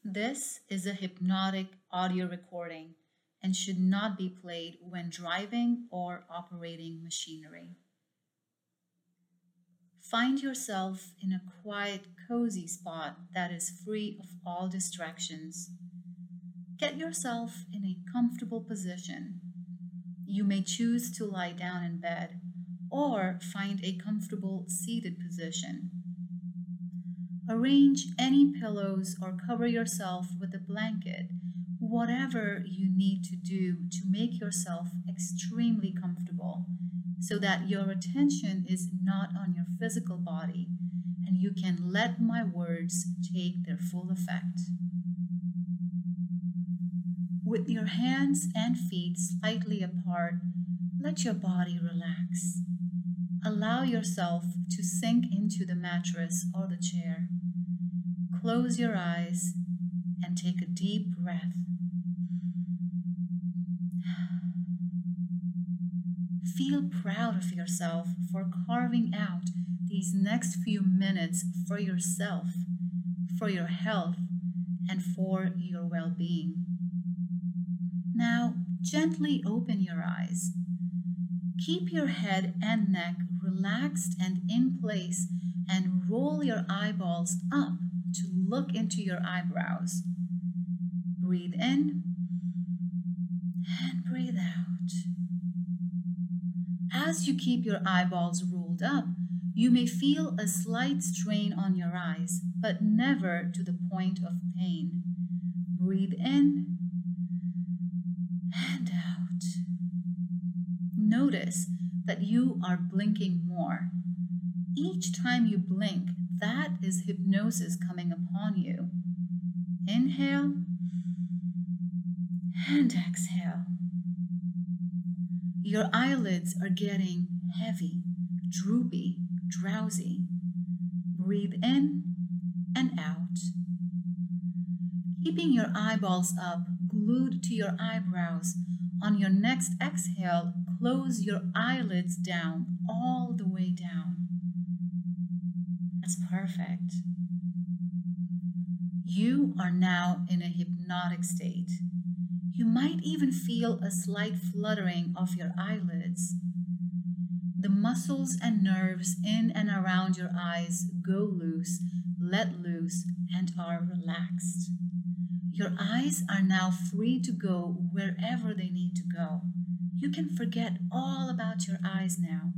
This is a hypnotic audio recording and should not be played when driving or operating machinery. Find yourself in a quiet, cozy spot that is free of all distractions. Get yourself in a comfortable position. You may choose to lie down in bed or find a comfortable seated position. Arrange any pillows or cover yourself with a blanket, whatever you need to do to make yourself extremely comfortable so that your attention is not on your physical body and you can let my words take their full effect. With your hands and feet slightly apart, let your body relax. Allow yourself to sink into the mattress or the chair. Close your eyes and take a deep breath. Feel proud of yourself for carving out these next few minutes for yourself, for your health, and for your well-being. Now, gently open your eyes. Keep your head and neck relaxed and in place and roll your eyeballs up to look into your eyebrows. Breathe in and breathe out. As you keep your eyeballs rolled up, you may feel a slight strain on your eyes, but never to the point of pain. Breathe in and out. Notice that you are blinking more. Each time you blink, that is hypnosis coming upon you. Inhale and exhale. Your eyelids are getting heavy, droopy, drowsy. Breathe in and out. Keeping your eyeballs up, glued to your eyebrows, on your next exhale, close your eyelids down, all the way down. That's perfect. You are now in a hypnotic state. You might even feel a slight fluttering of your eyelids. The muscles and nerves in and around your eyes go loose, let loose, and are relaxed. Your eyes are now free to go wherever they need to go. You can forget all about your eyes now.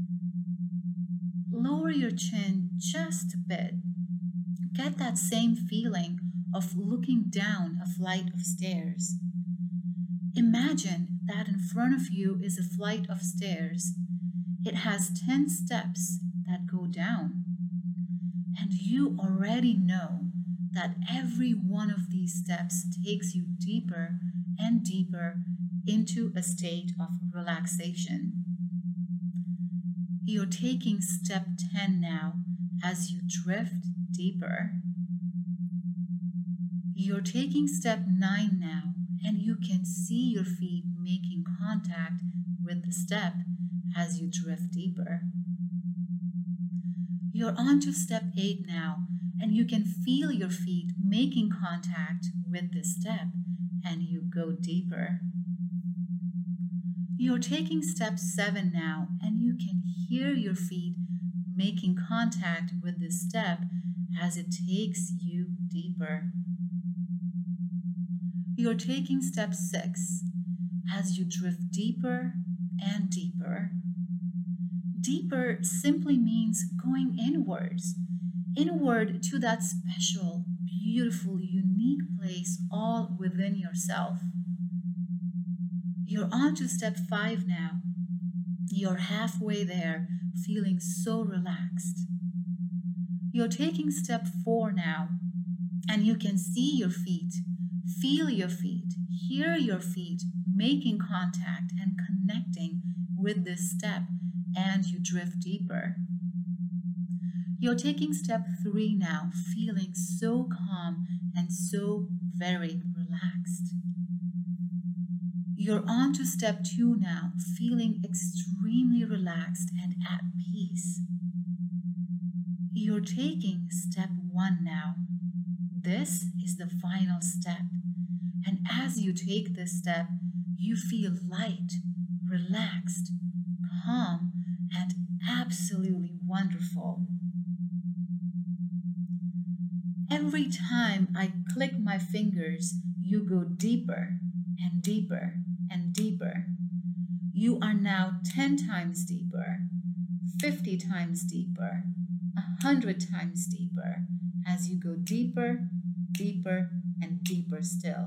Lower your chin just a bit. Get that same feeling of looking down a flight of stairs. Imagine that in front of you is a flight of stairs. It has 10 steps that go down. And you already know that every one of these steps takes you deeper and deeper into a state of relaxation. You're taking step 10 now as you drift deeper. You're taking step 9 now, and you can see your feet making contact with the step as you drift deeper. You're on to step 8 now, and you can feel your feet making contact with the step, and you go deeper. You're taking step 7 now, and you can hear your feet making contact with the step as it takes you deeper. You're taking step 6 as you drift deeper and deeper. Deeper simply means going inwards, inward to that special, beautiful, unique place all within yourself. You're on to step 5 now. You're halfway there, feeling so relaxed. You're taking step 4 now, and you can see your feet, feel your feet, hear your feet making contact and connecting with this step, and you drift deeper. You're taking step 3 now, feeling so calm and so very relaxed. You're on to step 2 now, feeling extremely relaxed and at peace. You're taking step 1 now, This is the final step. And as you take this step, you feel light, relaxed, calm, and absolutely wonderful. Every time I click my fingers, you go deeper and deeper and deeper. You are now 10 times deeper, 50 times deeper, 100 times deeper, as you go deeper, deeper, and deeper still.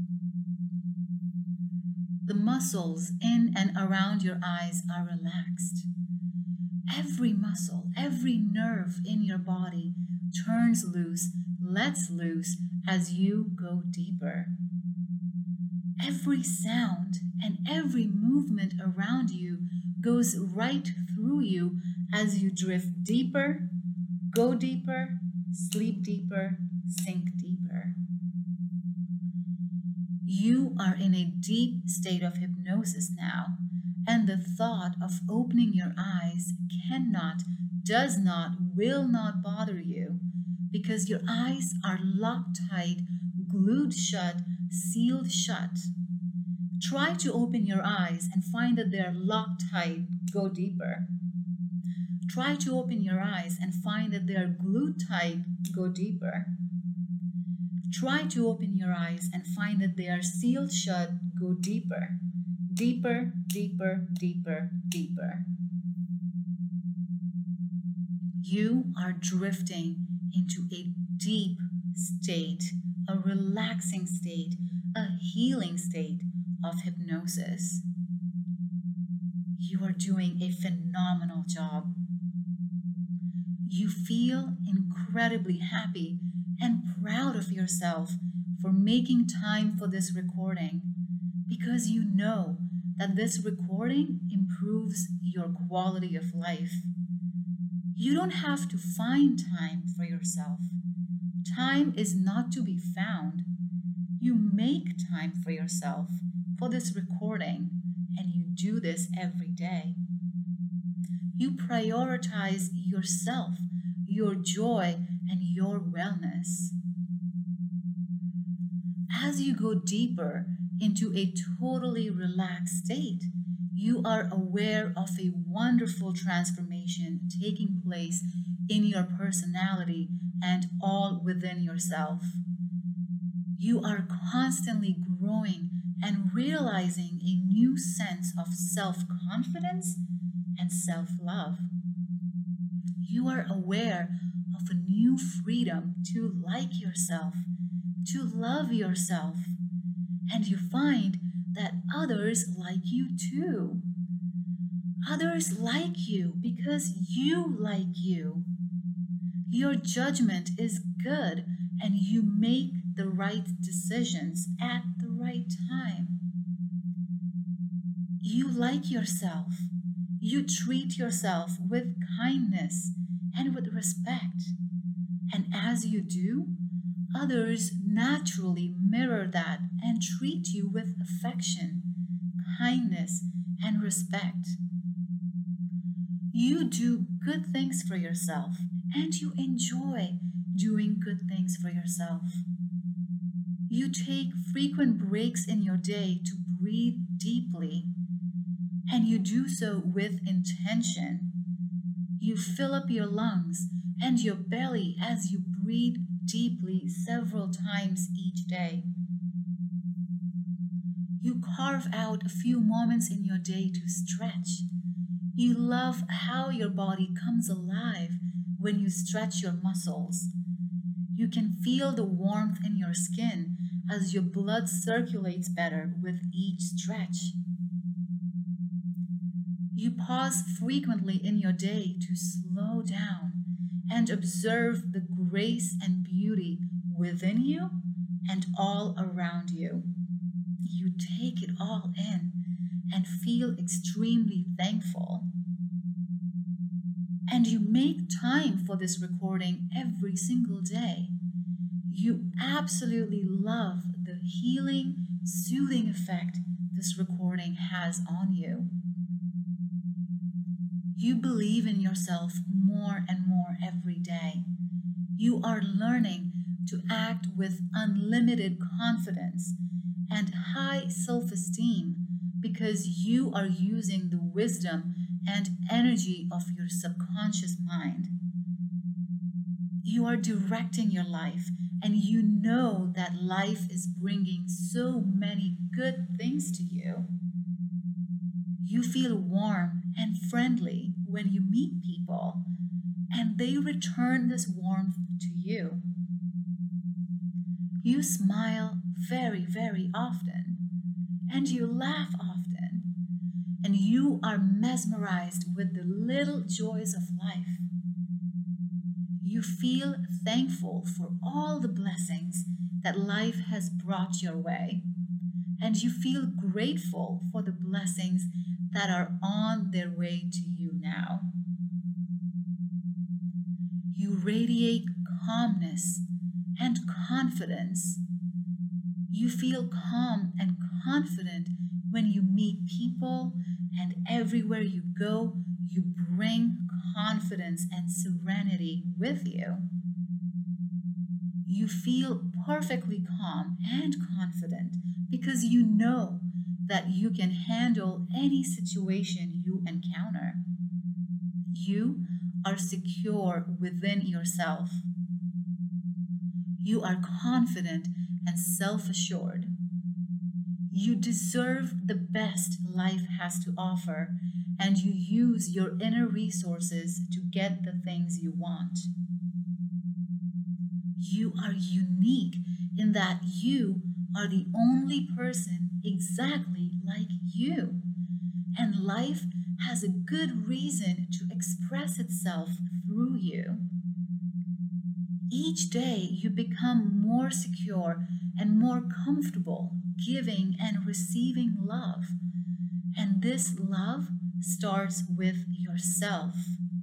The muscles in and around your eyes are relaxed. Every muscle, every nerve in your body turns loose, lets loose as you go deeper. Every sound and every movement around you goes right through you as you drift deeper, go deeper, sleep deeper, sink deeper. You are in a deep state of hypnosis now, and the thought of opening your eyes cannot, does not, will not bother you because your eyes are locked tight, glued shut, sealed shut. Try to open your eyes and find that they're locked tight, go deeper. Try to open your eyes and find that they're glued tight, go deeper. Try to open your eyes and find that they are sealed shut, go deeper. Deeper, deeper, deeper, deeper. You are drifting into a deep state, a relaxing state, a healing state of hypnosis. You are doing a phenomenal job. You feel incredibly happy and proud of yourself for making time for this recording because you know that this recording improves your quality of life. You don't have to find time for yourself. Time is not to be found. You make time for yourself for this recording, and you do this every day. You prioritize yourself, your joy, and your wellness. As you go deeper into a totally relaxed state, you are aware of a wonderful transformation taking place in your personality and all within yourself. You are constantly growing and realizing a new sense of self-confidence and self-love. You are aware of a new freedom to like yourself, to love yourself, and you find that others like you too. Others like you because you like you. Your judgment is good and you make the right decisions at the right time. You like yourself. You treat yourself with kindness and with respect. And as you do, others naturally mirror that and treat you with affection, kindness, and respect. You do good things for yourself, and you enjoy doing good things for yourself. You take frequent breaks in your day to breathe deeply, and you do so with intention. You fill up your lungs and your belly as you breathe deeply several times each day. You carve out a few moments in your day to stretch. You love how your body comes alive when you stretch your muscles. You can feel the warmth in your skin as your blood circulates better with each stretch. You pause frequently in your day to slow down and observe the grace and beauty within you and all around you. You take it all in and feel extremely thankful. And you make time for this recording every single day. You absolutely love the healing, soothing effect this recording has on you. You believe in yourself more and more every day. You are learning to act with unlimited confidence and high self-esteem because you are using the wisdom and energy of your subconscious mind. You are directing your life, and you know that life is bringing so many good things to you. You feel warm and friendly when you meet people, and they return this warmth to you. You smile very, very often, and you laugh often, and you are mesmerized with the little joys of life. You feel thankful for all the blessings that life has brought your way, and you feel grateful for the blessings that are on their way to you now. You radiate calmness and confidence. You feel calm and confident when you meet people, and everywhere you go, you bring confidence and serenity with you. You feel perfectly calm and confident because you know that you can handle any situation you encounter. You are secure within yourself. You are confident and self-assured. You deserve the best life has to offer, and you use your inner resources to get the things you want. You are unique in that you are the only person exactly like you, and life has a good reason to express itself through you. Each day you become more secure and more comfortable giving and receiving love, and this love starts with yourself.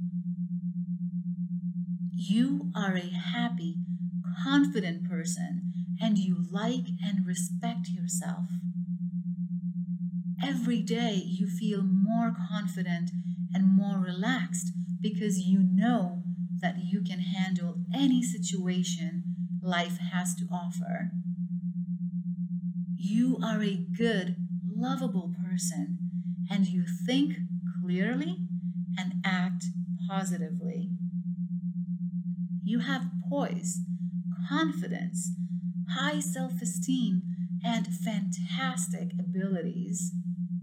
You are a happy, confident person, and you like and respect yourself. Every day you feel more confident and more relaxed because you know that you can handle any situation life has to offer. You are a good, lovable person, and you think clearly and act positively. You have poise, confidence, high self-esteem, and fantastic abilities.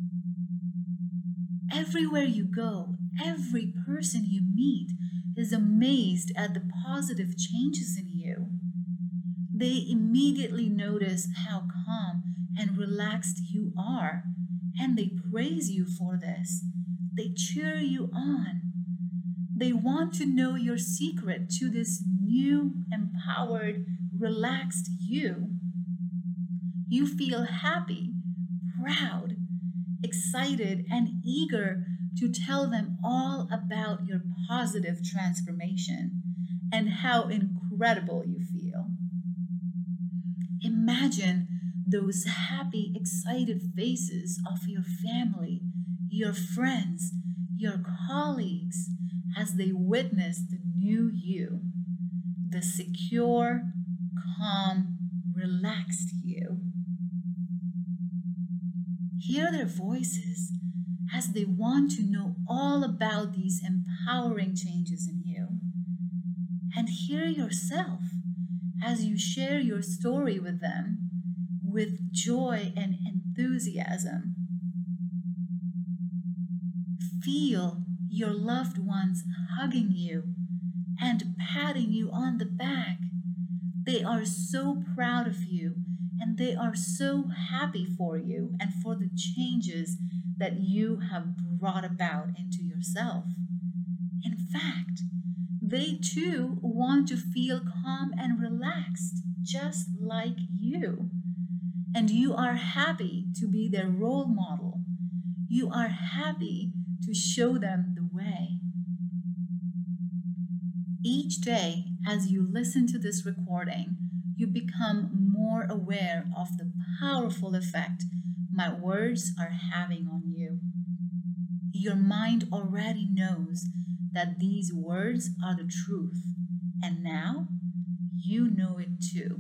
Everywhere you go, every person you meet is amazed at the positive changes in you. They immediately notice how calm and relaxed you are, and they praise you for this. They cheer you on. They want to know your secret to this new, empowered, relaxed you. You feel happy, proud, excited, and eager to tell them all about your positive transformation and how incredible you feel. Imagine those happy, excited faces of your family, your friends, your colleagues as they witness the new you, the secure, calm, relaxed you. Hear their voices as they want to know all about these empowering changes in you. And hear yourself as you share your story with them with joy and enthusiasm. Feel your loved ones hugging you and patting you on the back. They are so proud of you, and they are so happy for you and for the changes that you have brought about into yourself. In fact, they too want to feel calm and relaxed, just like you. And you are happy to be their role model. You are happy to show them the way. Each day, as you listen to this recording, you become more aware of the powerful effect my words are having on you. Your mind already knows that these words are the truth, and now you know it too.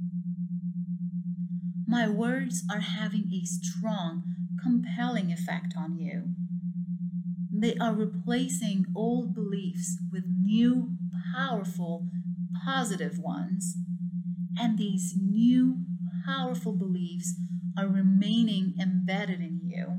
My words are having a strong, compelling effect on you. They are replacing old beliefs with new, powerful, positive ones. And these new, powerful beliefs are remaining embedded in you.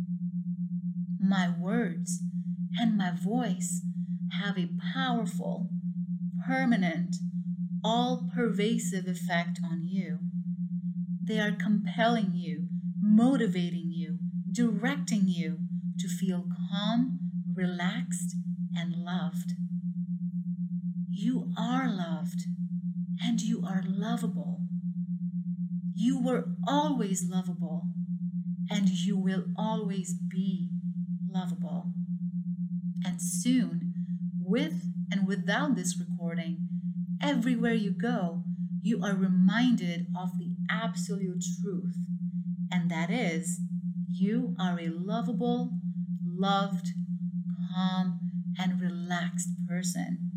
My words and my voice have a powerful, permanent, all pervasive effect on you. They are compelling you, motivating you, directing you to feel calm, relaxed, and loved. You are loved, and you are lovable. You were always lovable, and you will always be lovable. And soon, with and without this recording, everywhere you go, you are reminded of the absolute truth, and that is, you are a lovable, loved, calm, and relaxed person.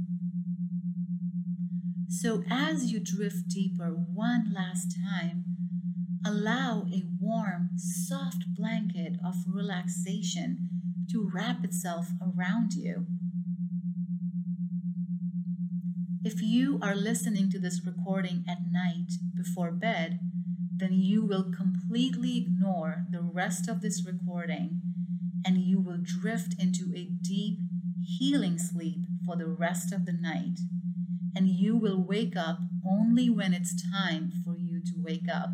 So as you drift deeper one last time, allow a warm, soft blanket of relaxation to wrap itself around you. If you are listening to this recording at night before bed, then you will completely ignore the rest of this recording and you will drift into a deep, healing sleep for the rest of the night. And you will wake up only when it's time for you to wake up.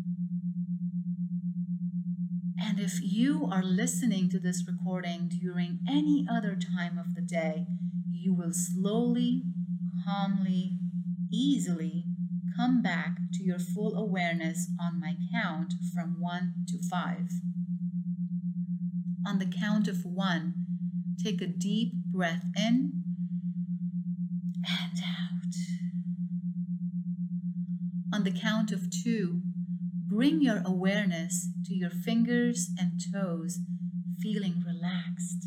And if you are listening to this recording during any other time of the day, you will slowly, calmly, easily come back to your full awareness on my count from 1 to 5. On the count of 1, take a deep breath in and out. On the count of 2, bring your awareness to your fingers and toes, feeling relaxed.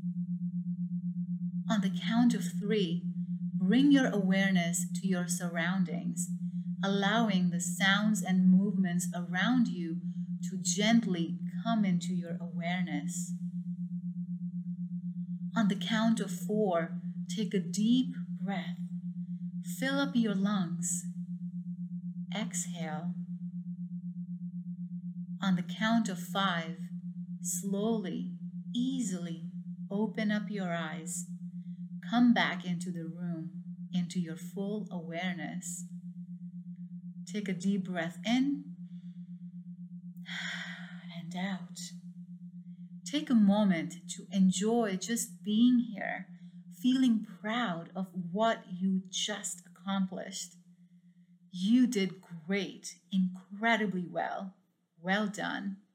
On the count of 3, bring your awareness to your surroundings, allowing the sounds and movements around you to gently come into your awareness. On the count of 4, take a deep breath. Fill up your lungs. Exhale. On the count of 5, slowly, easily open up your eyes. Come back into the room, into your full awareness. Take a deep breath in and out. Take a moment to enjoy just being here, feeling proud of what you just accomplished. You did great, incredibly well. Well done.